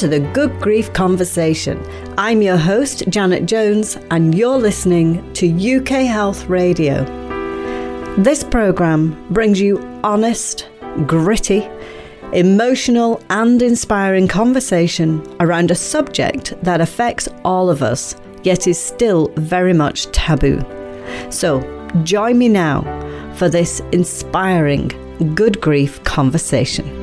to the Good Grief Conversation. I'm your host, Janet Jones, and you're listening to UK Health Radio. This programme brings you honest, gritty, emotional and inspiring conversation around a subject that affects all of us, yet is still very much taboo. So, join me now for this inspiring Good Grief Conversation.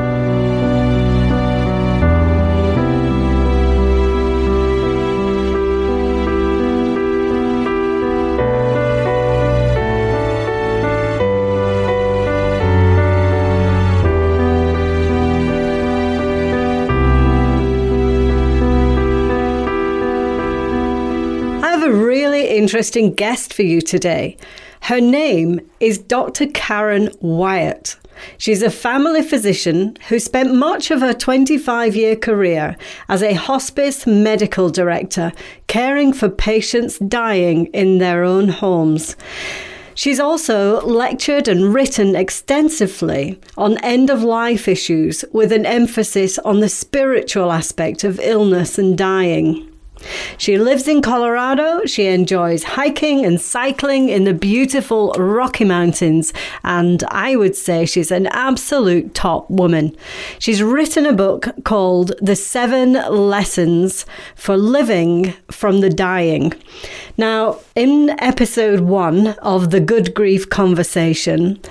Interesting guest for you today. Her name is Dr. Karen Wyatt. She's a family physician who spent much of her 25-year career as a hospice medical director, caring for patients dying in their own homes. She's also lectured and written extensively on end-of-life issues with an emphasis on the spiritual aspect of illness and dying. She lives in Colorado. She enjoys hiking and cycling in the beautiful Rocky Mountains, and I would say she's an absolute top woman. She's written a book called The 7 Lessons for Living from the Dying. Now, in episode 1 of the Good Grief Conversation,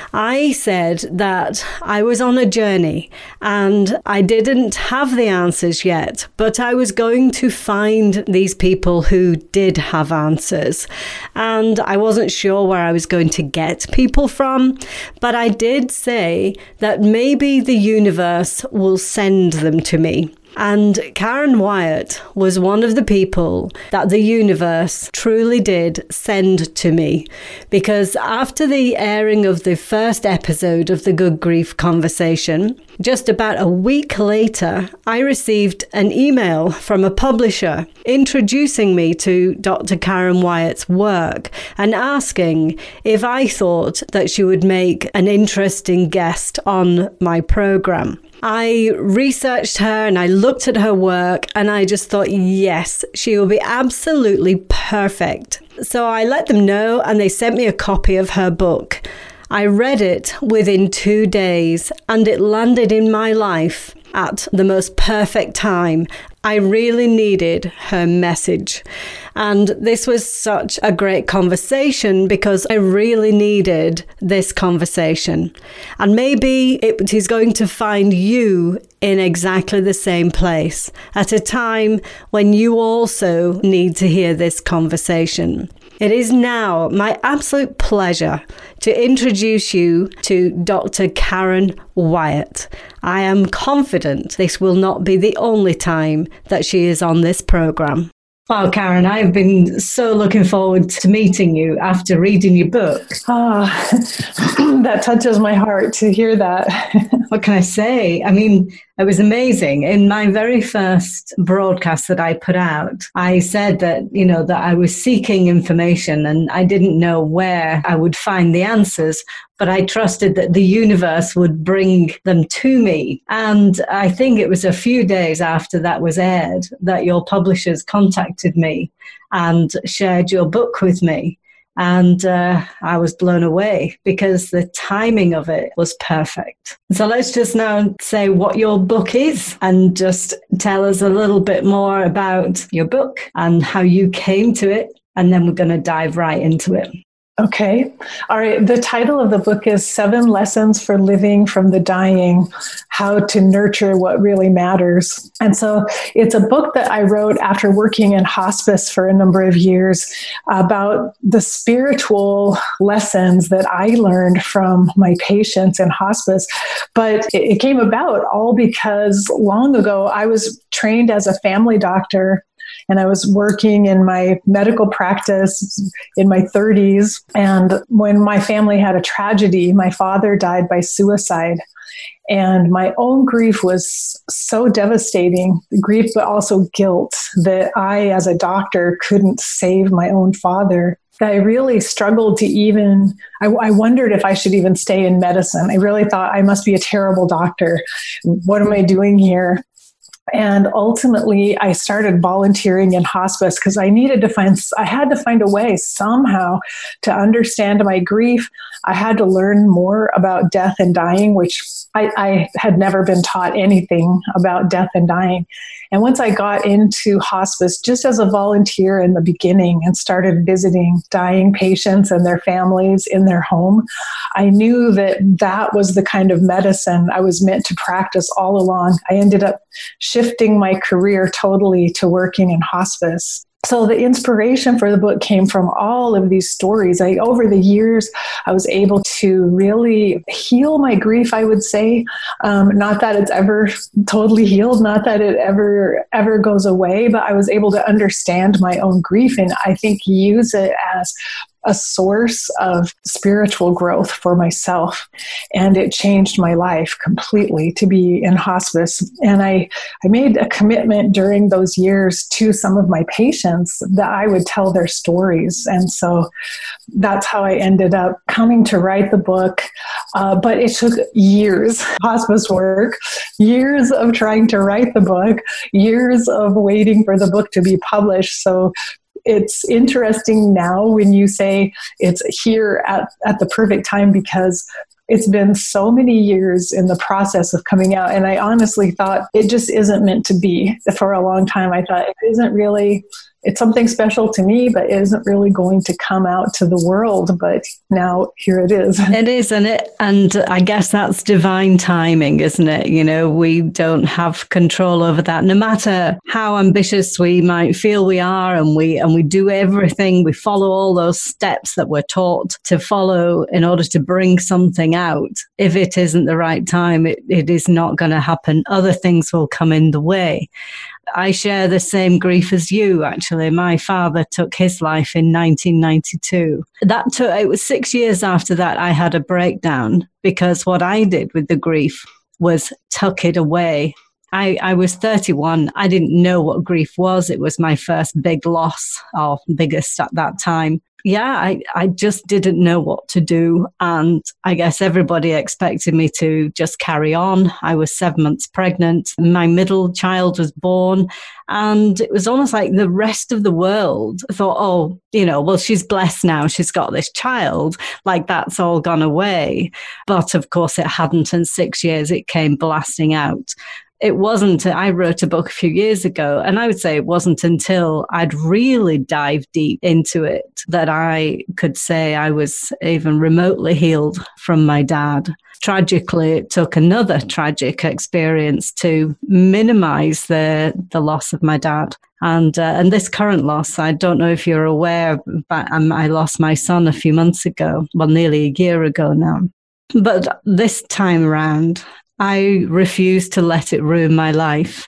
I said that I was on a journey and I didn't have the answers yet, but I was going to find these people who did have answers. And I wasn't sure where I was going to get people from, but I did say that maybe the universe will send them to me. And Karen Wyatt was one of the people that the universe truly did send to me, because after the airing of the first episode of the Good Grief Conversation, just about a week later, I received an email from a publisher introducing me to Dr. Karen Wyatt's work and asking if I thought that she would make an interesting guest on my program. I researched her and I looked at her work and I just thought, yes, she will be absolutely perfect. So I let them know and they sent me a copy of her book. I read it within 2 days and it landed in my life at the most perfect time. I really needed her message. And this was such a great conversation because I really needed this conversation. And maybe it is going to find you in exactly the same place at a time when you also need to hear this conversation. It is now my absolute pleasure to introduce you to Dr. Karen Wyatt. I am confident this will not be the only time that she is on this program. Wow, Karen, I've been so looking forward to meeting you after reading your book. That touches my heart to hear that. What can I say? I mean, it was amazing. In my very first broadcast that I put out, I said that, that I was seeking information and I didn't know where I would find the answers, but I trusted that the universe would bring them to me. And I think it was a few days after that was aired that your publishers contacted me and shared your book with me. And I was blown away because the timing of it was perfect. So let's just now say what your book is and just tell us a little bit more about your book and how you came to it. And then we're going to dive right into it. Okay. All right. The title of the book is 7 Lessons for Living from the Dying, How to Nurture What Really Matters. And so it's a book that I wrote after working in hospice for a number of years about the spiritual lessons that I learned from my patients in hospice. But it came about all because long ago I was trained as a family doctor. And I was working in my medical practice in my 30s. And when my family had a tragedy, my father died by suicide. And my own grief was so devastating, grief, but also guilt that I, as a doctor, couldn't save my own father. I really struggled to even, I wondered if I should even stay in medicine. I really thought I must be a terrible doctor. What am I doing here? And ultimately, I started volunteering in hospice because I had to find a way somehow to understand my grief. I had to learn more about death and dying, which I had never been taught anything about death and dying. And once I got into hospice, just as a volunteer in the beginning and started visiting dying patients and their families in their home, I knew that that was the kind of medicine I was meant to practice all along. I ended up shifting my career totally to working in hospice. So the inspiration for the book came from all of these stories. Over the years, I was able to really heal my grief, I would say. Not that it's ever totally healed, not that it ever goes away, but I was able to understand my own grief and I think use it as a source of spiritual growth for myself. And it changed my life completely to be in hospice. And I made a commitment during those years to some of my patients that I would tell their stories. And so that's how I ended up coming to write the book. But it took years, hospice work, years of trying to write the book, years of waiting for the book to be published. So it's interesting now when you say it's here at the perfect time because it's been so many years in the process of coming out. And I honestly thought it just isn't meant to be. For a long time, I thought it's something special to me, but it isn't really going to come out to the world. But now here it is. It is, and I guess that's divine timing, isn't it? You know, we don't have control over that. No matter how ambitious we might feel we are, and we do everything, we follow all those steps that we're taught to follow in order to bring something out. If it isn't the right time, it is not going to happen. Other things will come in the way. I share the same grief as you, actually. My father took his life in 1992. It was 6 years after that I had a breakdown because what I did with the grief was tuck it away. I was 31. I didn't know what grief was. It was my first big loss, or biggest at that time. Yeah, I just didn't know what to do. And I guess everybody expected me to just carry on. I was 7 months pregnant. My middle child was born. And it was almost like the rest of the world thought, oh, well, she's blessed now. She's got this child. Like that's all gone away. But of course it hadn't. In 6 years, it came blasting out. It wasn't, I wrote a book a few years ago, and I would say it wasn't until I'd really dived deep into it that I could say I was even remotely healed from my dad. Tragically, it took another tragic experience to minimize the loss of my dad. And this current loss, I don't know if you're aware, but I lost my son a few months ago, well, nearly a year ago now. But this time around, I refuse to let it ruin my life.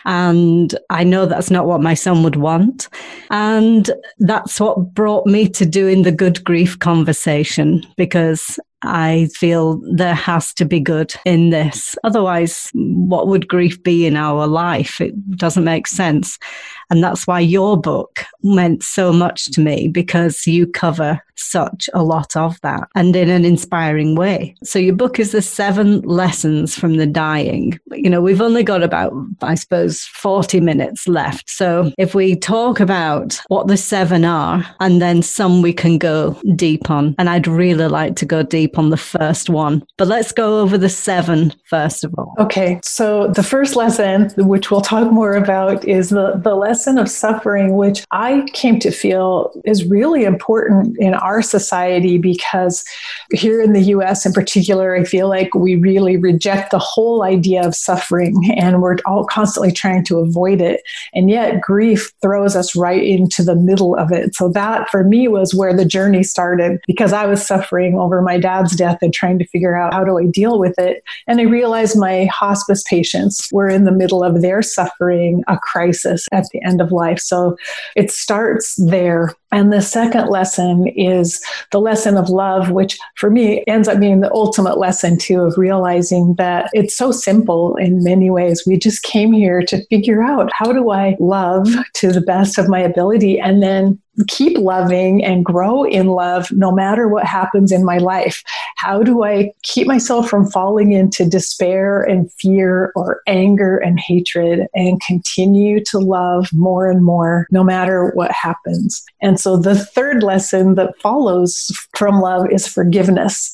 And I know that's not what my son would want. And that's what brought me to doing the Good Grief Conversation, because I feel there has to be good in this. Otherwise, what would grief be in our life? It doesn't make sense. And that's why your book meant so much to me, because you cover such a lot of that and in an inspiring way. So your book is the 7 lessons from the dying. We've only got about, I suppose, 40 minutes left. So if we talk about what the 7 are, and then some we can go deep on. And I'd really like to go deep on the first one. But let's go over the 7 first of all. Okay. So the first lesson, which we'll talk more about, is the lesson of suffering, which I came to feel is really important in our society, because here in the US in particular, I feel like we really reject the whole idea of suffering, and we're all constantly trying to avoid it. And yet grief throws us right into the middle of it. So that for me was where the journey started, because I was suffering over my dad's death and trying to figure out how do I deal with it. And I realized my hospice patients were in the middle of their suffering, a crisis at the end of life. So it starts there. And the second lesson is the lesson of love, which for me ends up being the ultimate lesson too, of realizing that it's so simple in many ways. We just came here to figure out, how do I love to the best of my ability, and then keep loving and grow in love no matter what happens in my life? How do I keep myself from falling into despair and fear or anger and hatred and continue to love more and more no matter what happens? And so the third lesson that follows from love is forgiveness.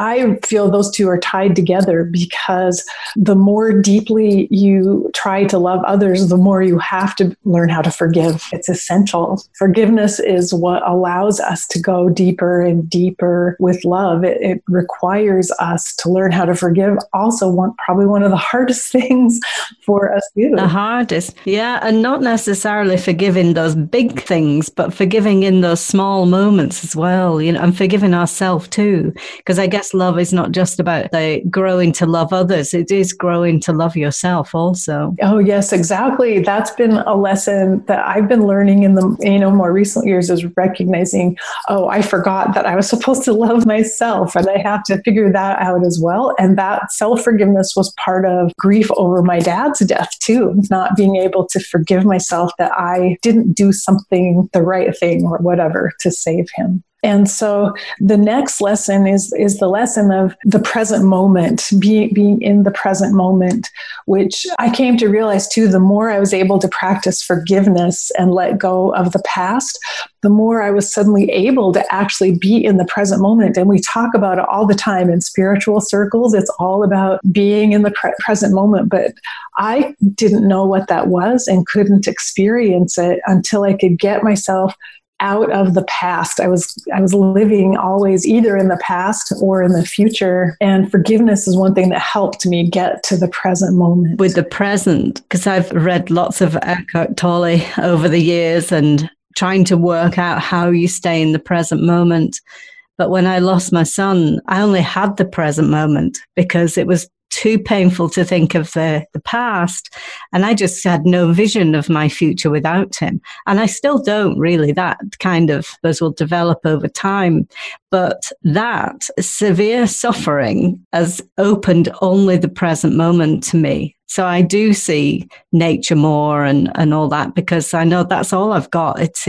I feel those two are tied together because the more deeply you try to love others, the more you have to learn how to forgive. It's essential. Forgiveness is what allows us to go deeper and deeper with love. It requires us to learn how to forgive. Also, probably one of the hardest things for us to do. The hardest, yeah, and not necessarily forgiving those big things, but forgiving in those small moments as well, and forgiving ourselves too. Because I guess love is not just about the growing to love others; it is growing to love yourself also. Oh yes, exactly. That's been a lesson that I've been learning in the more recent years, is recognizing, oh, I forgot that I was supposed to love myself, and I have to figure that out as well. And that self-forgiveness was part of grief over my dad's death too, not being able to forgive myself that I didn't do something, the right thing or whatever, to save him. And so the next lesson is the lesson of the present moment, being in the present moment, which I came to realize too, the more I was able to practice forgiveness and let go of the past, the more I was suddenly able to actually be in the present moment. And we talk about it all the time in spiritual circles. It's all about being in the present moment. But I didn't know what that was and couldn't experience it until I could get myself out of the past. I was living always either in the past or in the future. And forgiveness is one thing that helped me get to the present moment. With the present, because I've read lots of Eckhart Tolle over the years and trying to work out how you stay in the present moment. But when I lost my son, I only had the present moment because it was too painful to think of the past. And I just had no vision of my future without him. And I still don't really. That kind of, those will develop over time. But that severe suffering has opened only the present moment to me. So I do see nature more and all that, because I know that's all I've got. It's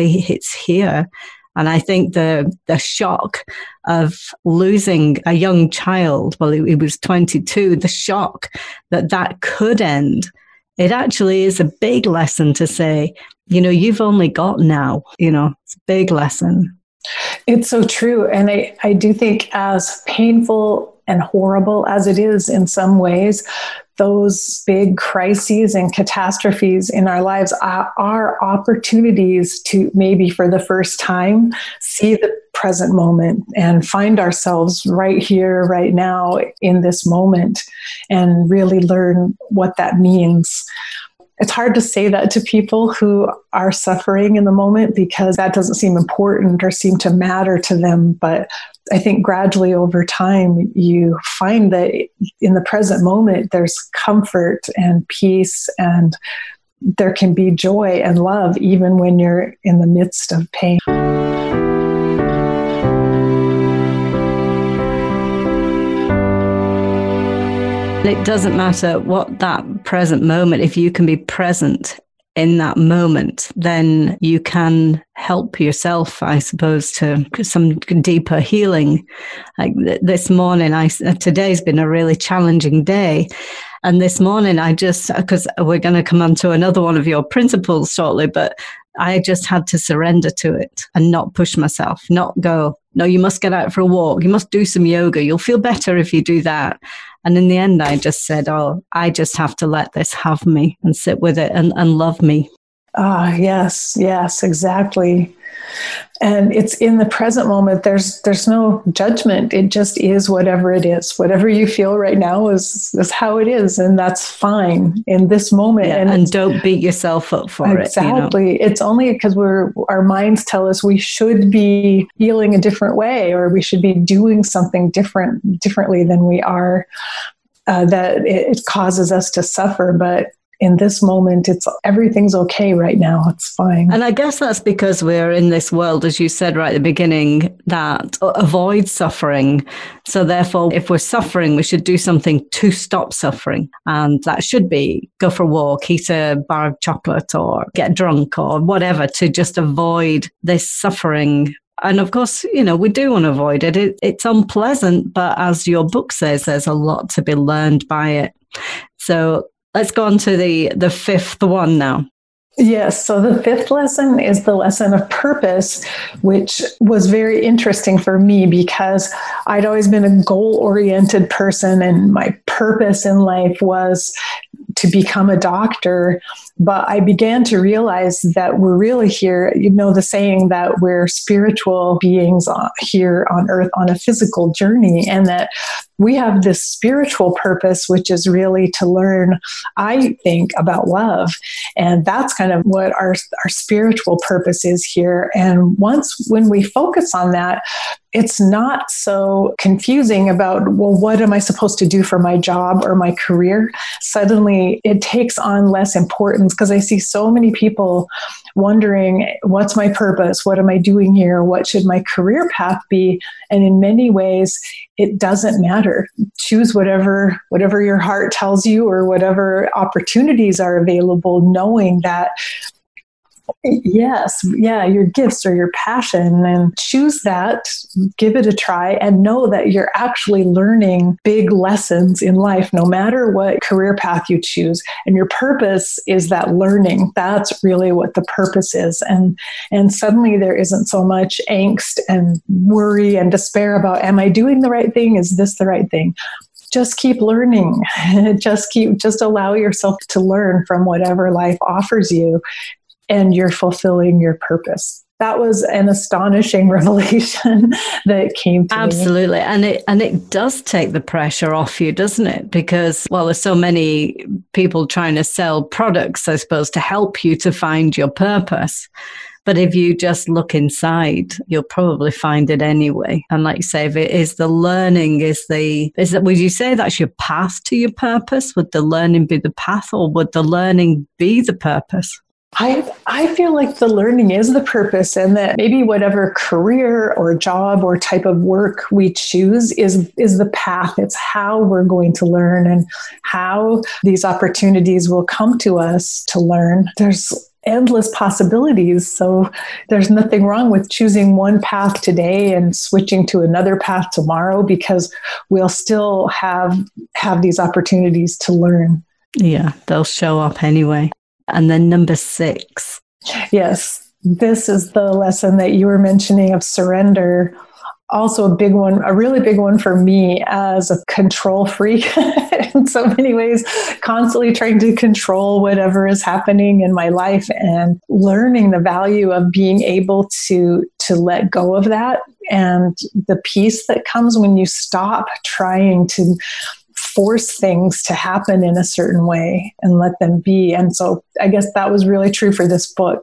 here. And I think the shock of losing a young child, well, he was 22, the shock that could end, it actually is a big lesson to say, you've only got now, it's a big lesson. It's so true. And I do think, as painful and horrible as it is in some ways, those big crises and catastrophes in our lives are opportunities to maybe for the first time see the present moment and find ourselves right here, right now in this moment, and really learn what that means. It's hard to say that to people who are suffering in the moment because that doesn't seem important or seem to matter to them. But I think gradually over time, you find that in the present moment, there's comfort and peace, and there can be joy and love even when you're in the midst of pain. It doesn't matter what that present moment, if you can be present in that moment, then you can help yourself, I suppose, to some deeper healing. Like this morning, today's been a really challenging day. And this morning, because we're going to come on to another one of your principles shortly, but I just had to surrender to it and not push myself, not go, no, you must get out for a walk. You must do some yoga. You'll feel better if you do that. And in the end, I just said, I just have to let this have me and sit with it and love me. Ah, yes, exactly. And it's in the present moment. There's no judgment. It just is whatever it is. Whatever you feel right now is how it is, and that's fine in this moment. Yeah, and don't beat yourself up for it. Exactly. It's only because our minds tell us we should be feeling a different way, or we should be doing something differently than we are, that it causes us to suffer. But in this moment, everything's okay right now. It's fine. And I guess that's because we're in this world, as you said right at the beginning, that avoids suffering. So therefore, if we're suffering, we should do something to stop suffering. And that should be go for a walk, eat a bar of chocolate, or get drunk, or whatever, to just avoid this suffering. And of course, we do want to avoid it. It's unpleasant, but as your book says, there's a lot to be learned by it. So let's go on to the fifth one now. Yes. So the fifth lesson is the lesson of purpose, which was very interesting for me because I'd always been a goal-oriented person, and my purpose in life was to become a doctor. But I began to realize that we're really here, the saying that we're spiritual beings here on earth on a physical journey, and that we have this spiritual purpose, which is really to learn, I think, about love. And that's kind of what our spiritual purpose is here. And when we focus on that, it's not so confusing about, well, what am I supposed to do for my job or my career? Suddenly it takes on less importance because I see so many people wondering, what's my purpose? What am I doing here? What should my career path be? And in many ways, it doesn't matter. Choose whatever your heart tells you or whatever opportunities are available, knowing that your gifts or your passion, and choose that, give it a try, and know that you're actually learning big lessons in life, no matter what career path you choose. And your purpose is that learning. That's really what the purpose is. And suddenly there isn't so much angst and worry and despair about, am I doing the right thing? Is this the right thing? Just keep learning. Just allow yourself to learn from whatever life offers you, and you're fulfilling your purpose. That was an astonishing revelation that came to me. Absolutely. And it does take the pressure off you, doesn't it? Because, there's so many people trying to sell products, I suppose, to help you to find your purpose. But if you just look inside, you'll probably find it anyway. And like you say, if it is the learning, would you say that's your path to your purpose? Would the learning be the path, or would the learning be the purpose? I feel like the learning is the purpose, and that maybe whatever career or job or type of work we choose is the path. It's how we're going to learn and how these opportunities will come to us to learn. There's endless possibilities. So there's nothing wrong with choosing one path today and switching to another path tomorrow, because we'll still have these opportunities to learn. Yeah, they'll show up anyway. And then number 6. Yes, this is the lesson that you were mentioning of surrender. Also a big one, a really big one for me as a control freak in so many ways, constantly trying to control whatever is happening in my life, and learning the value of being able to let go of that, and the peace that comes when you stop trying to force things to happen in a certain way and let them be. And so I guess that was really true for this book.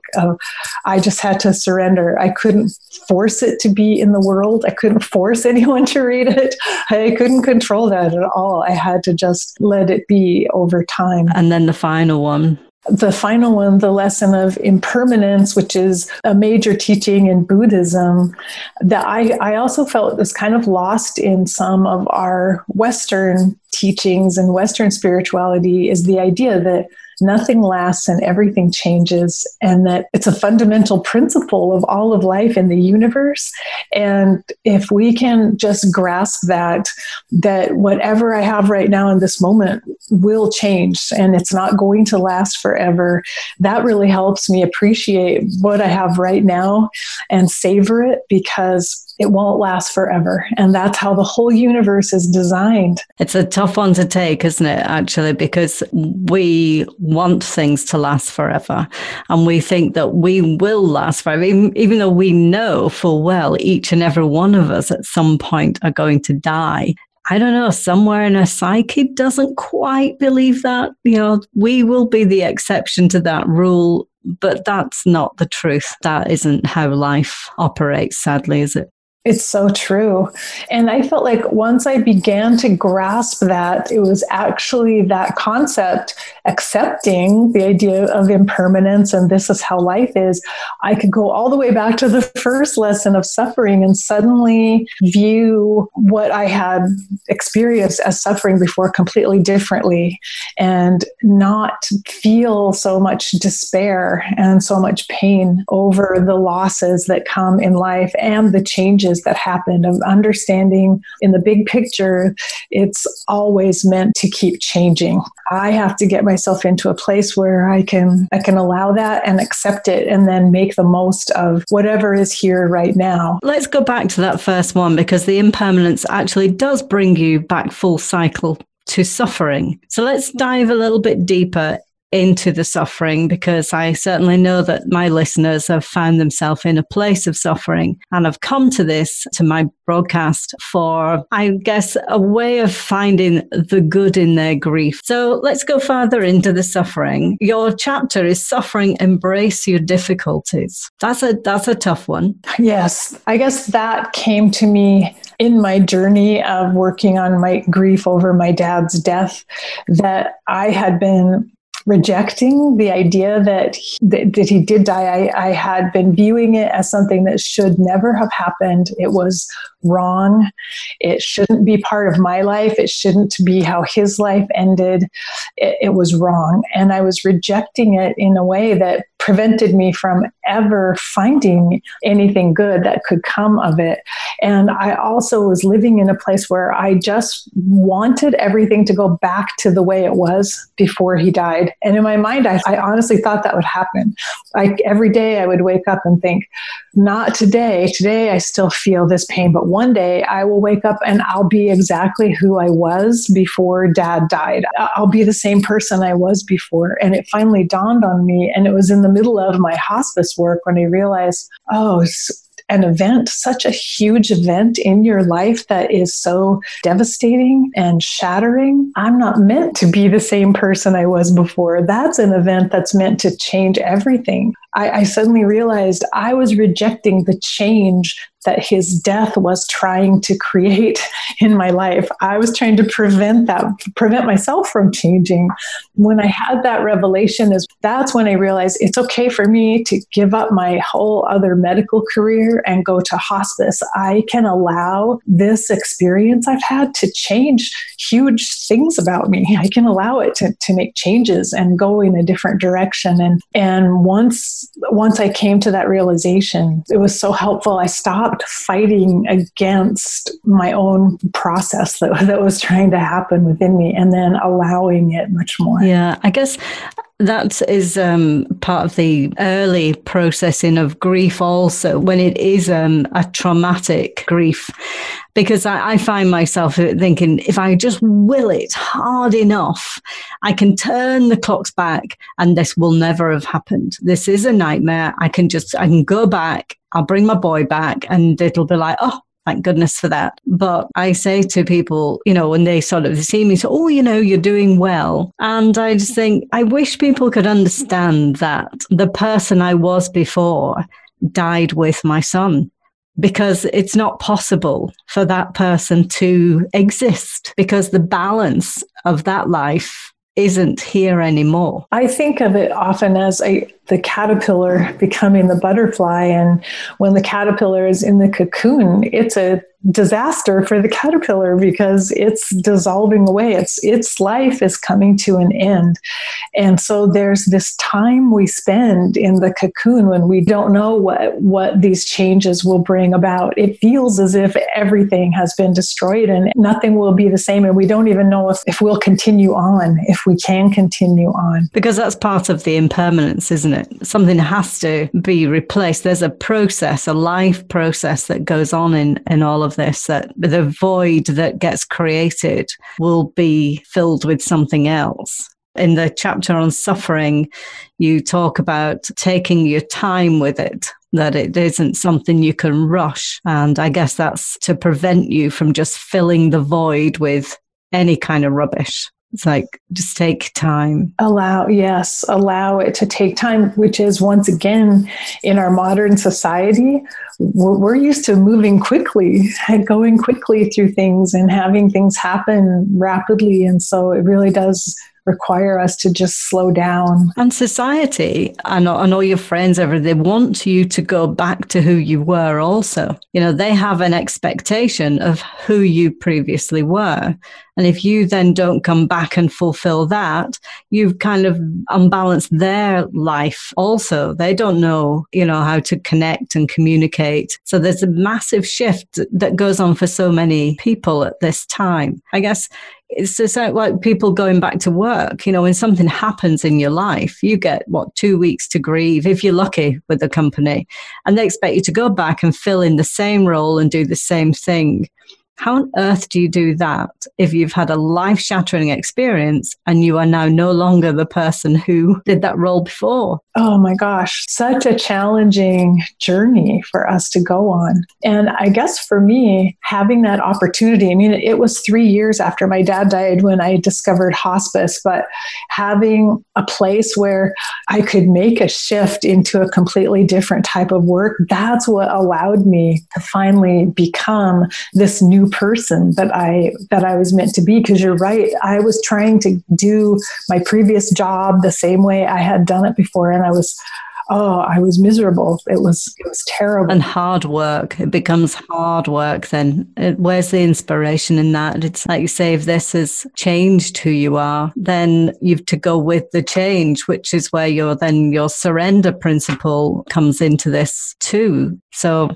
I just had to surrender. I couldn't force it to be in the world. I couldn't force anyone to read it. I couldn't control that at all. I had to just let it be over time. And then the final one. The final one, the lesson of impermanence, which is a major teaching in Buddhism, that I also felt was kind of lost in some of our Western teachings and Western spirituality, is the idea that nothing lasts and everything changes, and that it's a fundamental principle of all of life in the universe. And if we can just grasp that whatever I have right now in this moment will change and it's not going to last forever, that really helps me appreciate what I have right now and savor it, because it won't last forever. And that's how the whole universe is designed. It's a tough one to take, isn't it, actually, because we want things to last forever. And we think that we will last forever, even though we know full well each and every one of us at some point are going to die. I don't know, somewhere in our psyche doesn't quite believe that. We will be the exception to that rule, but that's not the truth. That isn't how life operates, sadly, is it? It's so true. And I felt like once I began to grasp that, it was actually that concept, accepting the idea of impermanence and this is how life is, I could go all the way back to the first lesson of suffering and suddenly view what I had experienced as suffering before completely differently and not feel so much despair and so much pain over the losses that come in life and the changes that happened, of understanding in the big picture, it's always meant to keep changing. I have to get myself into a place where I can allow that and accept it and then make the most of whatever is here right now. Let's go back to that first one, because the impermanence actually does bring you back full cycle to suffering. So let's dive a little bit deeper into the suffering, because I certainly know that my listeners have found themselves in a place of suffering and have come to my broadcast for, I guess, a way of finding the good in their grief. So let's go further into the suffering. Your chapter is Suffering, Embrace Your Difficulties. That's a tough one. Yes, I guess that came to me in my journey of working on my grief over my dad's death, that I had been rejecting the idea that he did die. I had been viewing it as something that should never have happened. It was wrong. It shouldn't be part of my life. It shouldn't be how his life ended. It was wrong. And I was rejecting it in a way that prevented me from ever finding anything good that could come of it. And I also was living in a place where I just wanted everything to go back to the way it was before he died. And in my mind, I honestly thought that would happen. Every day I would wake up and think, not today. Today I still feel this pain, but one day I will wake up and I'll be exactly who I was before Dad died. I'll be the same person I was before. And it finally dawned on me. And it was in the middle of my hospice work when I realized, an event, such a huge event in your life that is so devastating and shattering. I'm not meant to be the same person I was before. That's an event that's meant to change everything. I suddenly realized I was rejecting the change that his death was trying to create in my life. I was trying to prevent myself from changing. When I had that revelation, that's when I realized it's okay for me to give up my whole other medical career and go to hospice. I can allow this experience I've had to change huge things about me. I can allow it to make changes and go in a different direction. And once I came to that realization, it was so helpful. I stopped fighting against my own process that was trying to happen within me and then allowing it much more. Yeah, I guess that is part of the early processing of grief also, when it is a traumatic grief. Because I find myself thinking, if I just will it hard enough, I can turn the clocks back and this will never have happened. This is a nightmare. I can go back, I'll bring my boy back, and it'll be like, oh, thank goodness for that. But I say to people, when they sort of see me, say, oh, you're doing well. And I just think, I wish people could understand that the person I was before died with my son. Because it's not possible for that person to exist, because the balance of that life isn't here anymore. I think of it often as the caterpillar becoming the butterfly. And when the caterpillar is in the cocoon, it's a disaster for the caterpillar because it's dissolving away. Its life is coming to an end. And so there's this time we spend in the cocoon when we don't know what these changes will bring about. It feels as if everything has been destroyed and nothing will be the same. And we don't even know if we'll continue on, if we can continue on. Because that's part of the impermanence, isn't it? Something has to be replaced. There's a process, a life process that goes on in all of this, that the void that gets created will be filled with something else. In the chapter on suffering, you talk about taking your time with it, that it isn't something you can rush. And I guess that's to prevent you from just filling the void with any kind of rubbish. It's like, just take time. Allow it to take time, which is, once again, in our modern society, we're used to moving quickly and going quickly through things and having things happen rapidly. And so it really does require us to just slow down. And society and all your friends, they want you to go back to who you were also. They have an expectation of who you previously were. And if you then don't come back and fulfill that, you've kind of unbalanced their life also. They don't know, how to connect and communicate. So there's a massive shift that goes on for so many people at this time. I guess it's just like people going back to work. When something happens in your life, you get 2 weeks to grieve, if you're lucky with the company, and they expect you to go back and fill in the same role and do the same thing. How on earth do you do that if you've had a life-shattering experience and you are now no longer the person who did that role before? Oh my gosh, such a challenging journey for us to go on. And I guess for me, having that opportunity, it was 3 years after my dad died when I discovered hospice, but having a place where I could make a shift into a completely different type of work, that's what allowed me to finally become this new person that I was meant to be. Because you're right, I was trying to do my previous job the same way I had done it before, and I was miserable. It was terrible. And hard work. It becomes hard work then. Where's the inspiration in that? It's like you say, if this has changed who you are, then you've to go with the change, which is where your surrender principle comes into this too. So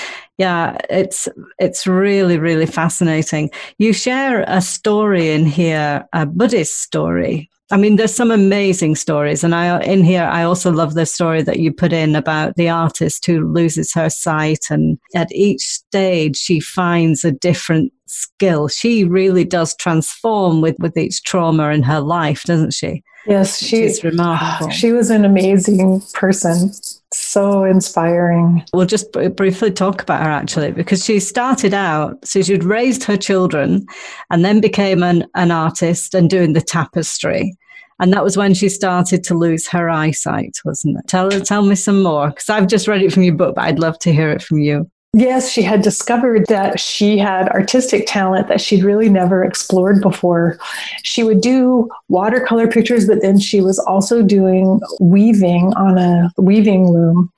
yeah, it's really, really fascinating. You share a story in here, a Buddhist story. There's some amazing stories. And I also love the story that you put in about the artist who loses her sight. And at each stage, she finds a different skill. She really does transform with each trauma in her life, doesn't she? Yes, she's remarkable. She was an amazing person. So inspiring. We'll just briefly talk about her, actually, because she started out, so she'd raised her children and then became an artist and doing the tapestry. And that was when she started to lose her eyesight, wasn't it? Tell me some more, because I've just read it from your book, but I'd love to hear it from you. Yes, she had discovered that she had artistic talent that she'd really never explored before. She would do watercolor pictures, but then she was also doing weaving on a weaving loom.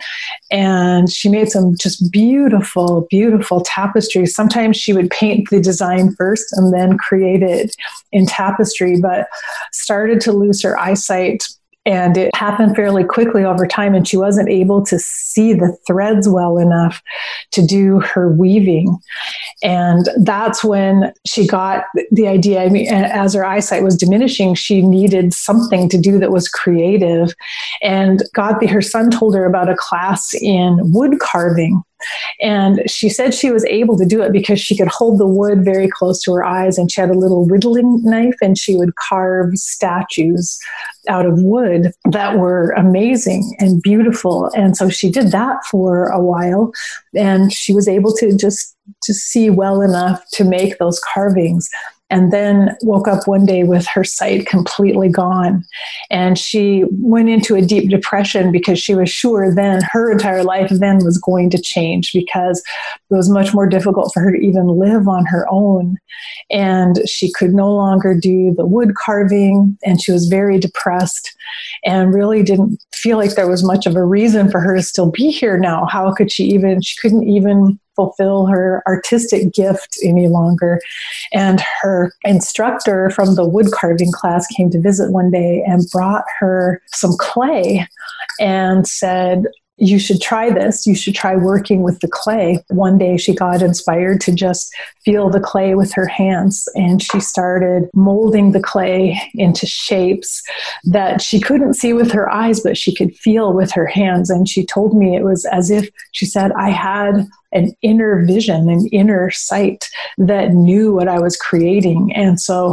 And she made some just beautiful, beautiful tapestries. Sometimes she would paint the design first and then create it in tapestry, but started to lose her eyesight. And it happened fairly quickly over time, and she wasn't able to see the threads well enough to do her weaving. And that's when she got the idea. As her eyesight was diminishing, she needed something to do that was creative. And her son told her about a class in wood carving. And she said she was able to do it because she could hold the wood very close to her eyes, and she had a little whittling knife, and she would carve statues out of wood that were amazing and beautiful. And so she did that for a while, and she was able to just see well enough to make those carvings. And then woke up one day with her sight completely gone. And she went into a deep depression because she was sure then her entire life then was going to change, because it was much more difficult for her to even live on her own. And she could no longer do the wood carving, and she was very depressed and really didn't feel like there was much of a reason for her to still be here now. How could she couldn't even fulfill her artistic gift any longer. And her instructor from the wood carving class came to visit one day and brought her some clay and said, "You should try this. You should try working with the clay." One day she got inspired to just feel the clay with her hands, and she started molding the clay into shapes that she couldn't see with her eyes, but she could feel with her hands. And she told me it was as if, she said, I had an inner vision, an inner sight that knew what I was creating. And so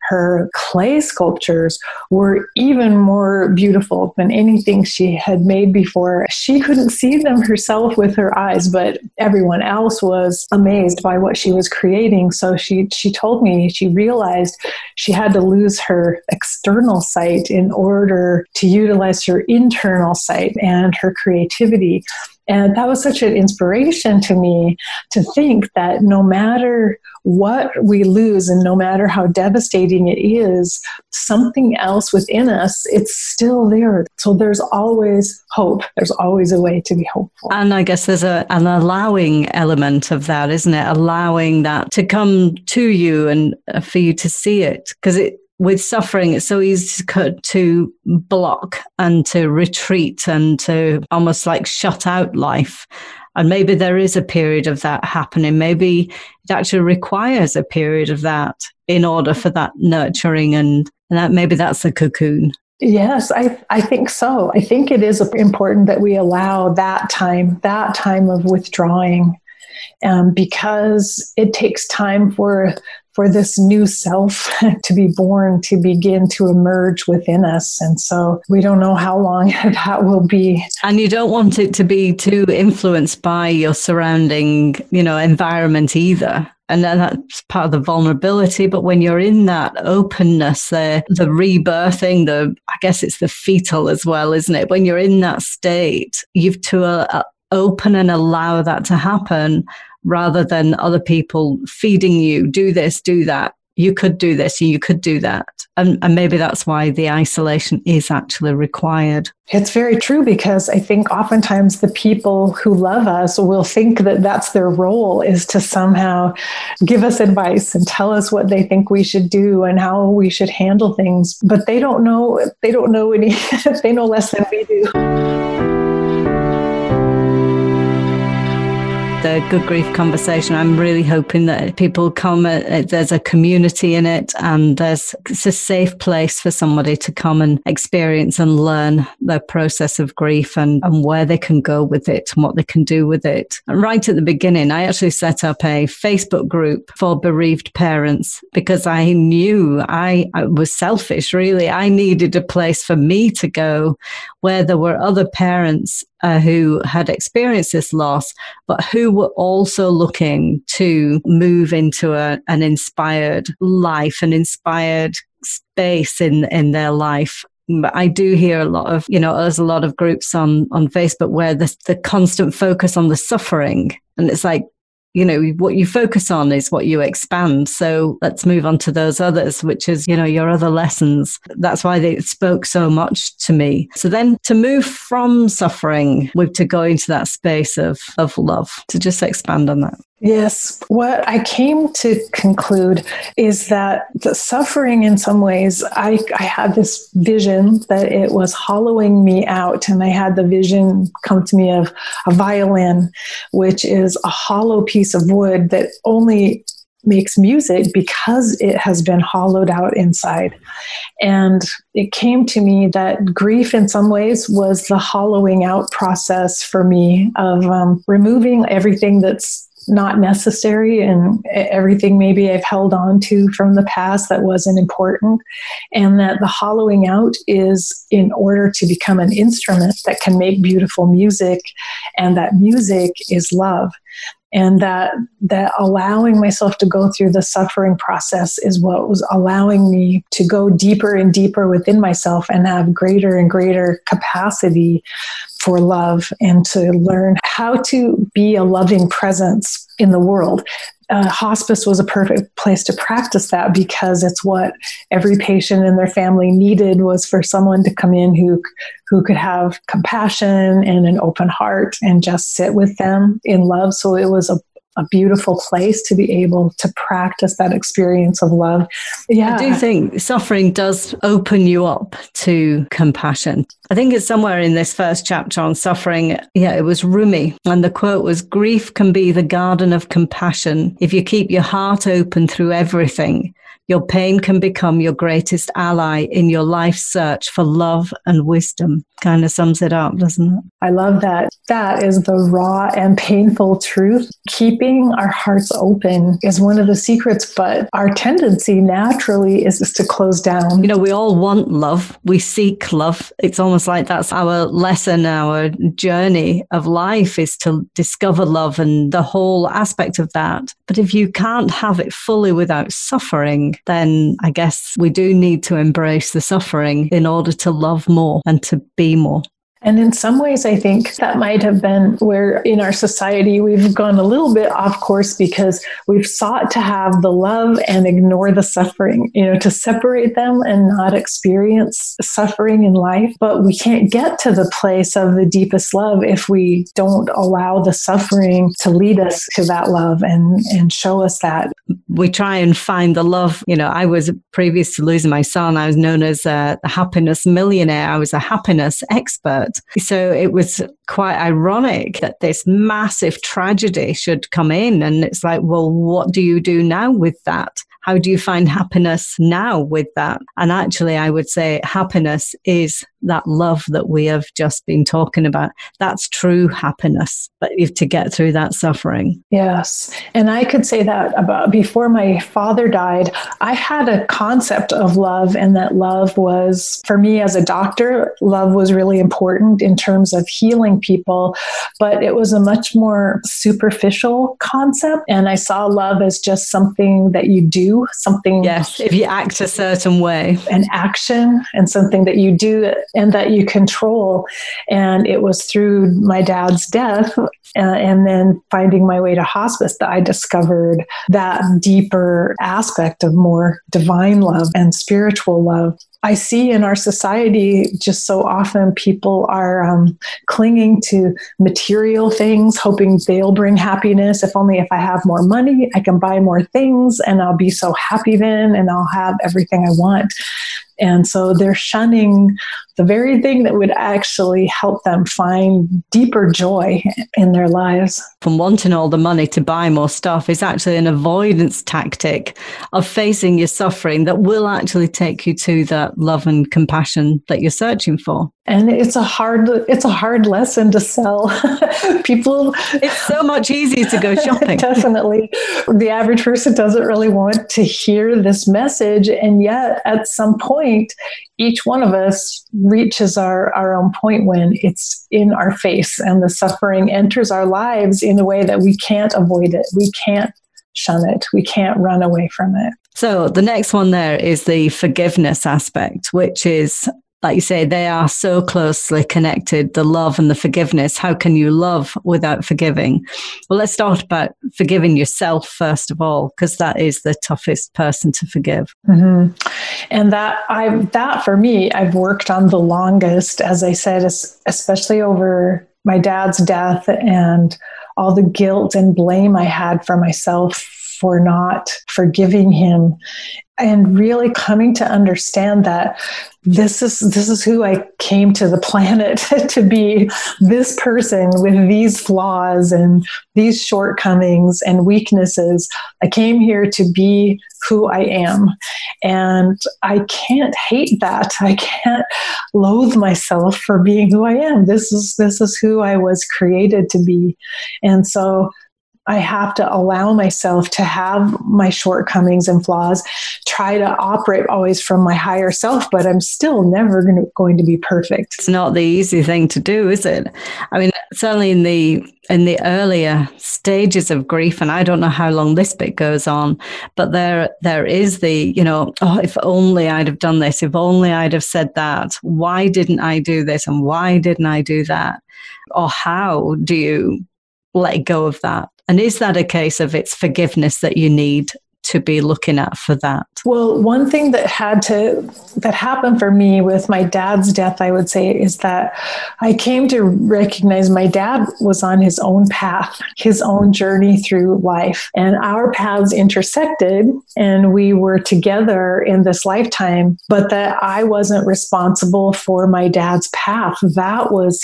her clay sculptures were even more beautiful than anything she had made before. She couldn't see them herself with her eyes, but everyone else was amazed by what she was creating. So she told me she realized she had to lose her external sight in order to utilize her internal sight and her creativity. And that was such an inspiration to me to think that no matter what we lose and no matter how devastating it is, something else within us, it's still there. So there's always hope. There's always a way to be hopeful. And I guess there's an allowing element of that, isn't it? Allowing that to come to you and for you to see it. Because with suffering, it's so easy to block and to retreat and to almost like shut out life. And maybe there is a period of that happening. Maybe it actually requires a period of that in order for that nurturing, and that maybe that's the cocoon. Yes, I think so. I think it is important that we allow that time of withdrawing, because it takes time for this new self to be born, to begin to emerge within us. And so we don't know how long that will be. And you don't want it to be too influenced by your surrounding, environment either. And then that's part of the vulnerability. But when you're in that openness, the rebirthing, I guess it's the fetal as well, isn't it? When you're in that state, you've to open and allow that to happen, rather than other people feeding you, do this, do that. You could do this, you could do that. And maybe that's why the isolation is actually required. It's very true, because I think oftentimes the people who love us will think that that's their role, is to somehow give us advice and tell us what they think we should do and how we should handle things. But they don't know they know less than we do. The Good Grief Conversation, I'm really hoping that people come, there's a community in it, and it's a safe place for somebody to come and experience and learn the process of grief and where they can go with it and what they can do with it. And right at the beginning, I actually set up a Facebook group for bereaved parents, because I knew I was selfish, really. I needed a place for me to go where there were other parents who had experienced this loss, but who were also looking to move into an inspired life, an inspired space in their life. But I do hear a lot of, there's a lot of groups on Facebook where the constant focus on the suffering. And it's like, what you focus on is what you expand. So let's move on to those others, which is, your other lessons. That's why they spoke so much to me. So then to move from suffering, we've to go into that space of love, to just expand on that. Yes. What I came to conclude is that the suffering, in some ways, I had this vision that it was hollowing me out. And I had the vision come to me of a violin, which is a hollow piece of wood that only makes music because it has been hollowed out inside. And it came to me that grief, in some ways, was the hollowing out process for me of removing everything that's not necessary and everything maybe I've held on to from the past that wasn't important. And that the hollowing out is in order to become an instrument that can make beautiful music. And that music is love. And that allowing myself to go through the suffering process is what was allowing me to go deeper and deeper within myself and have greater and greater capacity for love, and to learn how to be a loving presence in the world. Hospice was a perfect place to practice that, because it's what every patient and their family needed, was for someone to come in who could have compassion and an open heart and just sit with them in love. So it was a beautiful place to be able to practice that experience of love. Yeah. I do think suffering does open you up to compassion. I think it's somewhere in this first chapter on suffering. Yeah, it was Rumi. And the quote was, "Grief can be the garden of compassion if you keep your heart open through everything. Your pain can become your greatest ally in your life's search for love and wisdom. Kind of sums it up, doesn't it? I love that. That is the raw and painful truth. Keeping our hearts open is one of the secrets, but our tendency naturally is to close down. We all want love. We seek love. It's almost like that's our lesson, our journey of life is to discover love and the whole aspect of that. But if you can't have it fully without suffering, then I guess we do need to embrace the suffering in order to love more and to be more. And in some ways, I think that might have been where in our society we've gone a little bit off course because we've sought to have the love and ignore the suffering, to separate them and not experience suffering in life. But we can't get to the place of the deepest love if we don't allow the suffering to lead us to that love and show us that. We try and find the love. I was, previous to losing my son, I was known as a happiness millionaire. I was a happiness expert. So it was quite ironic that this massive tragedy should come in. And it's like, well, what do you do now with that? How do you find happiness now with that? And actually, I would say happiness is that love that we have just been talking about. That's true happiness, but you have to get through that suffering. Yes. And I could say that about before my father died, I had a concept of love, and that love was, for me as a doctor, love was really important in terms of healing people, but it was a much more superficial concept. And I saw love as just something that you do, something. Yes, if you act a certain way. An action and something that you do and that you control. And it was through my dad's death and then finding my way to hospice that I discovered that deeper aspect of more divine love and spiritual love. I see in our society just so often people are clinging to material things, hoping they'll bring happiness. If only if I have more money, I can buy more things and I'll be so happy then and I'll have everything I want. And so they're shunning the very thing that would actually help them find deeper joy in their lives. From wanting all the money to buy more stuff is actually an avoidance tactic of facing your suffering that will actually take you to that love and compassion that you're searching for. And it's a hard lesson to sell people. It's so much easier to go shopping. Definitely. The average person doesn't really want to hear this message. And yet at some point, each one of us reaches our own point when it's in our face and the suffering enters our lives in a way that we can't avoid it. We can't shun it. We can't run away from it. So the next one there is the forgiveness aspect, which is, like you say, they are so closely connected, the love and the forgiveness. How can you love without forgiving? Well, let's start about forgiving yourself, first of all, because that is the toughest person to forgive. Mm-hmm. And that for me, I've worked on the longest, as I said, especially over my dad's death and all the guilt and blame I had for myself for not forgiving him. And really coming to understand that this is who I came to the planet to be, this person with these flaws and these shortcomings and weaknesses. I came here to be who I am. And I can't hate that. I can't loathe myself for being who I am. This is who I was created to be. And so I have to allow myself to have my shortcomings and flaws, try to operate always from my higher self, but I'm still never going to be perfect. It's not the easy thing to do, is it? I mean, certainly in the earlier stages of grief, and I don't know how long this bit goes on, but there is the, if only I'd have done this, if only I'd have said that, why didn't I do this and why didn't I do that? Or how do you let go of that? And is that a case of it's forgiveness that you need to be looking at for that? Well, one thing that happened for me with my dad's death, I would say, is that I came to recognize my dad was on his own path, his own journey through life, and our paths intersected and we were together in this lifetime, but that I wasn't responsible for my dad's path. That was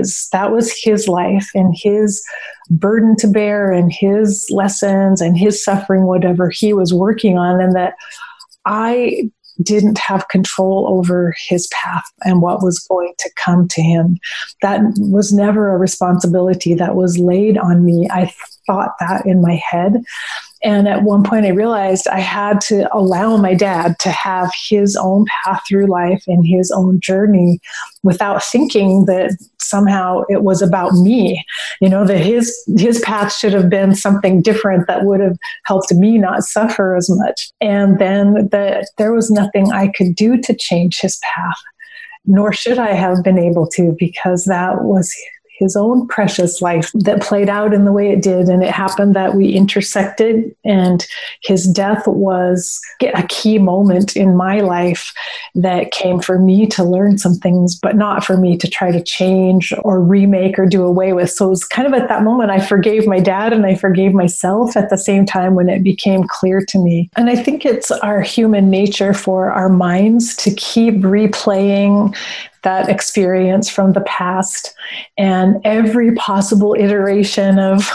his life and his burden to bear and his lessons and his suffering, whatever he was working on, and that I didn't have control over his path and what was going to come to him. That was never a responsibility that was laid on me. I thought that in my head. And at one point I realized I had to allow my dad to have his own path through life and his own journey without thinking that somehow it was about me, that his path should have been something different that would have helped me not suffer as much. And then that there was nothing I could do to change his path, nor should I have been able to, because that was his own precious life that played out in the way it did. And it happened that we intersected, and his death was a key moment in my life that came for me to learn some things, but not for me to try to change or remake or do away with. So it was kind of at that moment I forgave my dad and I forgave myself at the same time when it became clear to me. And I think it's our human nature for our minds to keep replaying that experience from the past and every possible iteration of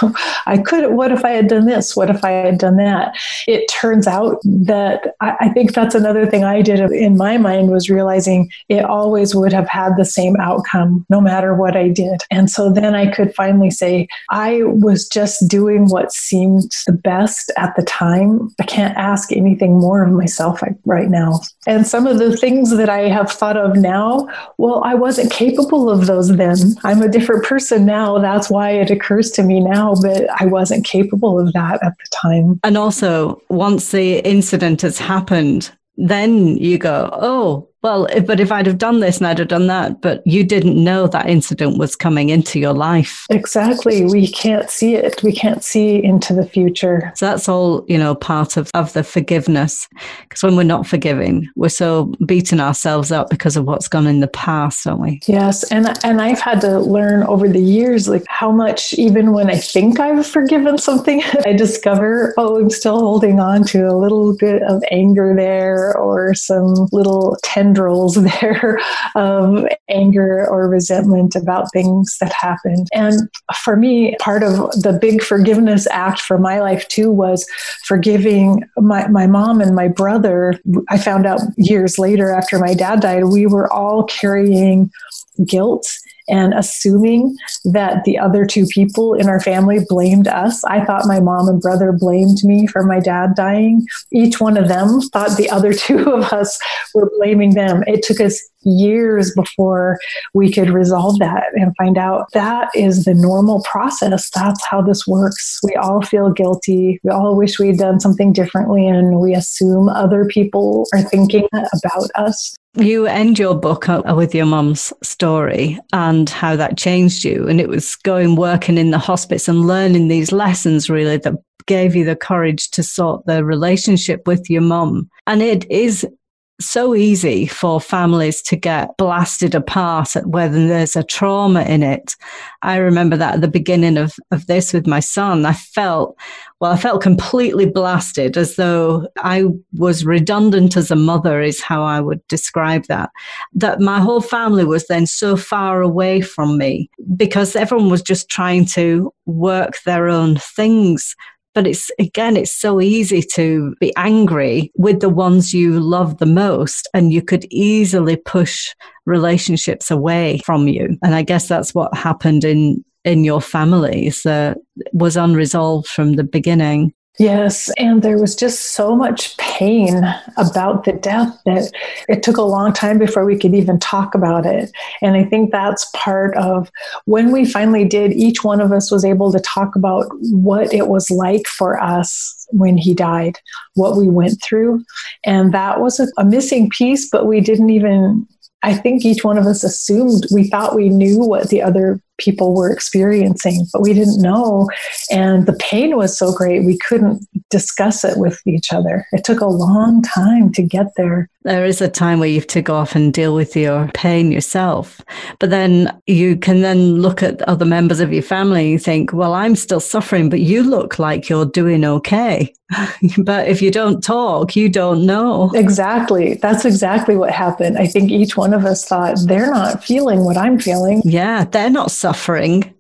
what if I had done this? What if I had done that? It turns out that I think that's another thing I did in my mind, was realizing it always would have had the same outcome no matter what I did. And so then I could finally say, I was just doing what seemed the best at the time. I can't ask anything more of myself right now. And some of the things that I have thought of now, well, I wasn't capable of those then. I'm a different person now. That's why it occurs to me now, but I wasn't capable of that at the time. And also, once the incident has happened, then you go, oh, well, but if I'd have done this and I'd have done that, but you didn't know that incident was coming into your life. Exactly. We can't see it. We can't see into the future. So that's all, part of the forgiveness. Because when we're not forgiving, we're so beating ourselves up because of what's gone in the past, don't we? Yes. And I've had to learn over the years, like how much, even when I think I've forgiven something, I discover, I'm still holding on to a little bit of anger there, or some little tendrils there of anger or resentment about things that happened. And for me, part of the big forgiveness act for my life too was forgiving my mom and my brother. I found out years later, after my dad died, we were all carrying guilt and assuming that the other two people in our family blamed us. I thought my mom and brother blamed me for my dad dying. Each one of them thought the other two of us were blaming them. It took us years before we could resolve that and find out that is the normal process. That's how this works. We all feel guilty. We all wish we'd done something differently, and we assume other people are thinking about us. You end your book with your mum's story and how that changed you. And it was working in the hospice and learning these lessons really that gave you the courage to sort the relationship with your mum. And it is so easy for families to get blasted apart when there's a trauma in it. I remember that at the beginning of this with my son, I felt completely blasted, as though I was redundant as a mother, is how I would describe that. That my whole family was then so far away from me because everyone was just trying to work their own things. But it's so easy to be angry with the ones you love the most, and you could easily push relationships away from you. And I guess that's what happened in your family, was unresolved from the beginning. Yes, and there was just so much pain about the death that it took a long time before we could even talk about it. And I think that's part of when we finally did, each one of us was able to talk about what it was like for us when he died, what we went through. And that was a missing piece, but we didn't even, I think each one of us assumed, we thought we knew what the other people were experiencing, but we didn't know. And the pain was so great, we couldn't discuss it with each other. It took a long time to get there. There is a time where you have to go off and deal with your pain yourself. But then you can then look at other members of your family and you think, well, I'm still suffering, but you look like you're doing okay. But if you don't talk, you don't know. Exactly. That's exactly what happened. I think each one of us thought, they're not feeling what I'm feeling. Yeah, they're not suffering,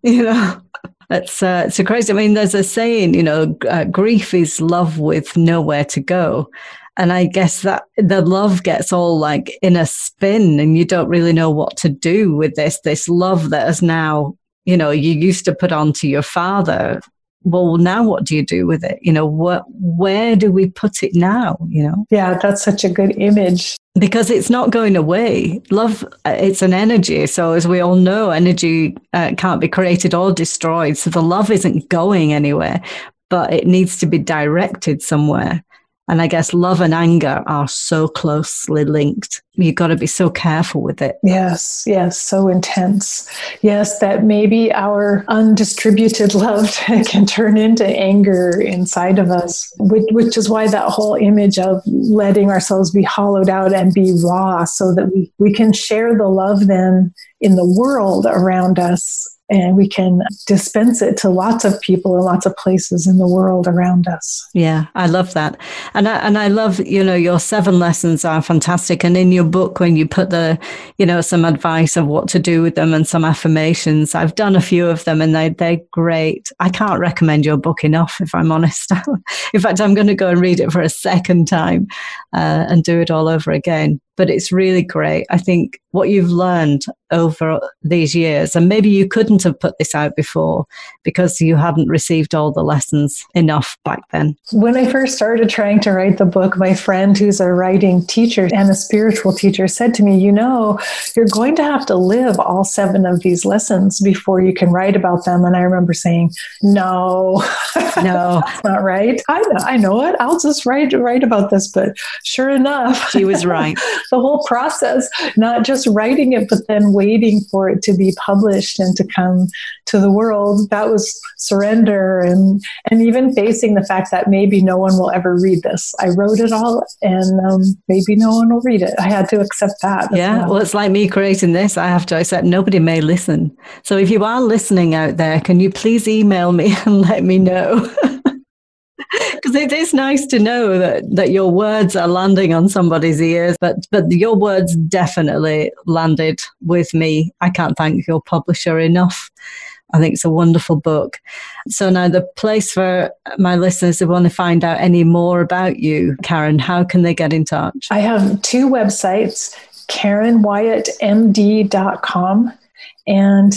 It's so crazy. I mean, there's a saying, grief is love with nowhere to go. And I guess that the love gets all like in a spin and you don't really know what to do with this love that is now, you used to put on to your father. Well, now what do you do with it? Where do we put it now? Yeah, that's such a good image. Because it's not going away. Love, it's an energy. So as we all know, energy can't be created or destroyed. So the love isn't going anywhere, but it needs to be directed somewhere. And I guess love and anger are so closely linked. You've got to be so careful with it. Yes, so intense. Yes, that maybe our undistributed love can turn into anger inside of us, which is why that whole image of letting ourselves be hollowed out and be raw so that we can share the love then in the world around us. And we can dispense it to lots of people and lots of places in the world around us. Yeah, I love that. And I love, your 7 lessons are fantastic. And in your book, when you put some advice of what to do with them and some affirmations, I've done a few of them and they're great. I can't recommend your book enough, if I'm honest. In fact, I'm going to go and read it for a second time and do it all over again. But it's really great. I think what you've learned over these years, and maybe you couldn't have put this out before because you hadn't received all the lessons enough back then. When I first started trying to write the book, my friend who's a writing teacher and a spiritual teacher said to me, you're going to have to live all 7 of these lessons before you can write about them. And I remember saying, no, that's not right. I know it. I'll just write about this. But sure enough, she was right. The whole process, not just writing it, but then waiting for it to be published and to come to the world, that was surrender and even facing the fact that maybe no one will ever read this. I wrote it all and maybe no one will read it. I had to accept that. Yeah, well, it's like me creating this. I have to accept nobody may listen. So if you are listening out there, can you please email me and let me know? Because it is nice to know that your words are landing on somebody's ears, but your words definitely landed with me. I can't thank your publisher enough. I think it's a wonderful book. So now the place for my listeners who want to find out any more about you, Karen, how can they get in touch? I have 2 websites, KarenWyattMD.com and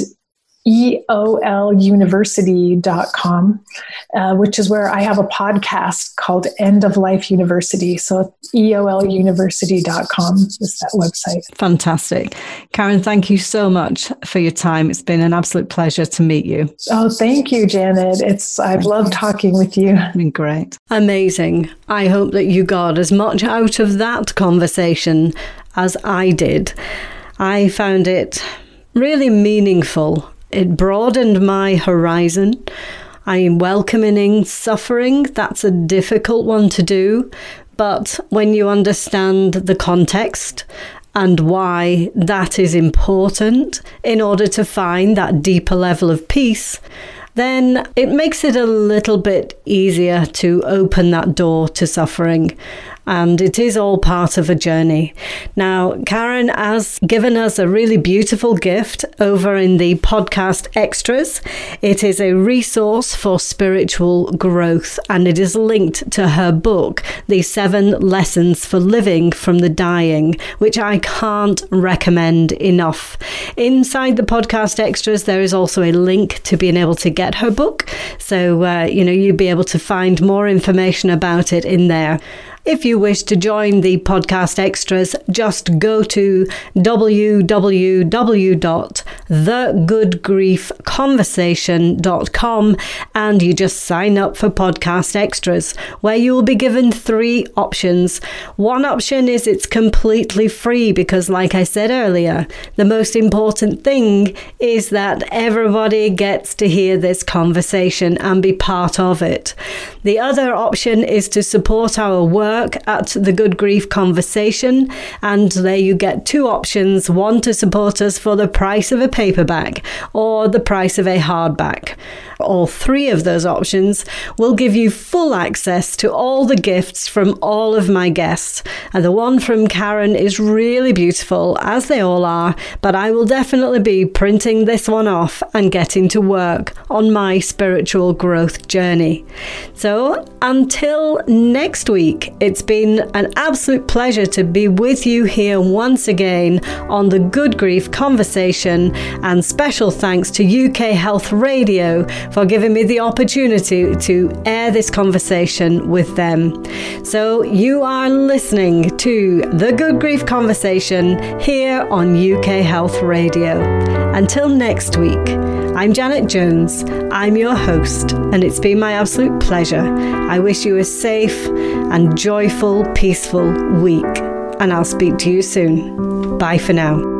EOLUniversity.com, which is where I have a podcast called End of Life University. So EOLUniversity.com is that website. Fantastic. Karen, thank you so much for your time. It's been an absolute pleasure to meet you. Oh, thank you, Janet. I've loved talking with you. It's been great. Amazing. I hope that you got as much out of that conversation as I did. I found it really meaningful. It broadened my horizon. I'm welcoming suffering. That's a difficult one to do. But when you understand the context and why that is important in order to find that deeper level of peace, then it makes it a little bit easier to open that door to suffering. And it is all part of a journey. Now, Karen has given us a really beautiful gift over in the podcast extras. It is a resource for spiritual growth, and it is linked to her book, The 7 Lessons for Living from the Dying, which I can't recommend enough. Inside the podcast extras, there is also a link to being able to get her book. So, you'll be able to find more information about it in there. If you wish to join the podcast extras, just go to www.thegoodgriefconversation.com and you just sign up for podcast extras, where you will be given 3 options. One option is it's completely free because, like I said earlier, the most important thing is that everybody gets to hear this conversation and be part of it. The other option is to support our work at the Good Grief Conversation, and there you get 2 options: one to support us for the price of a paperback or the price price of a hardback. All 3 of those options will give you full access to all the gifts from all of my guests. And the one from Karen is really beautiful, as they all are, but I will definitely be printing this one off and getting to work on my spiritual growth journey. So until next week, it's been an absolute pleasure to be with you here once again on the Good Grief Conversation, and special thanks to UK Health Radio for giving me the opportunity to air this conversation with them. So you are listening to the Good Grief Conversation here on UK Health Radio. Until next week, I'm Janet Jones. I'm your host, and it's been my absolute pleasure. I wish you a safe and joyful, peaceful week, and I'll speak to you soon. Bye for now.